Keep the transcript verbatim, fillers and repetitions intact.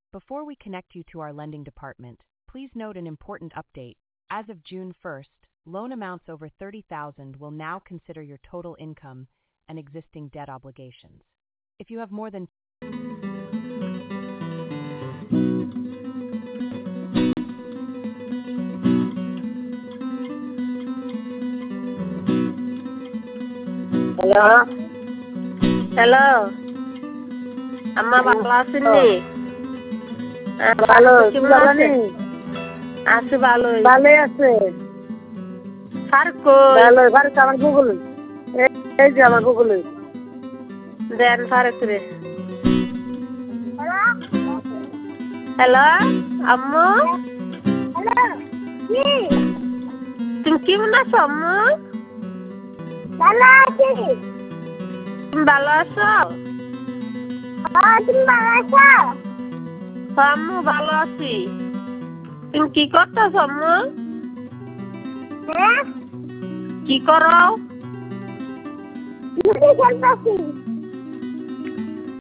Before we connect you to our lending department, please note an important update. As of June first, loan amounts over thirty thousand will now consider your total income and existing debt obligations. If you have more than hello hello আম্মা ভালো আছেননি? ভালো কেমন আছেন? আছে ভালোই ভালোই আছে ফারুক কই? ভালো ফারুক আমার গুগল এই যে আমার গুগল দেন ফারুক রে। হ্যালো আম্মু হ্যালো কি তুমি কেমন আছো আম্মু? ভালো আছি তুমি ভালো আছো? হ্যাঁ তুমি ভালো আছো? হ্যাঁ আম্মু ভালো আছি। তুমি কি করতেছ আম্মু? হ্যাঁ কি করো? লুডো খেলতেছি